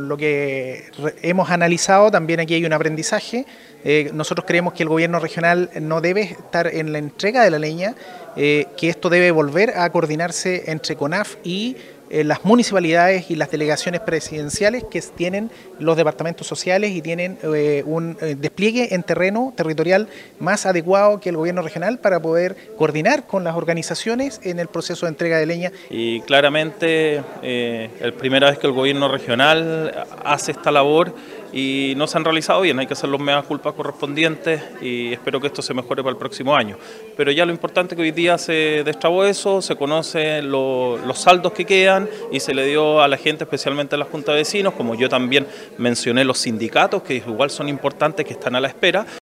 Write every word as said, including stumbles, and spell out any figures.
lo que hemos analizado, también aquí hay un aprendizaje. Eh, nosotros creemos que el gobierno regional no debe estar en la entrega de la leña, eh, que esto debe volver a coordinarse entre CONAF y eh, las municipalidades y las delegaciones presidenciales que tienen los departamentos sociales y tienen eh, un eh, despliegue en terreno territorial más adecuado que el gobierno regional para poder coordinar con las organizaciones en el proceso de entrega de leña. Y claramente eh, es la primera vez que el gobierno regional hace esta labor y no se han realizado bien, hay que hacer los mea culpas correspondientes y espero que esto se mejore para el próximo año. Pero ya lo importante es que hoy día se destrabó eso, se conocen lo, los saldos que quedan y se le dio a la gente, especialmente a la Junta de Vecinos, como yo también mencioné los sindicatos, que igual son importantes, que están a la espera.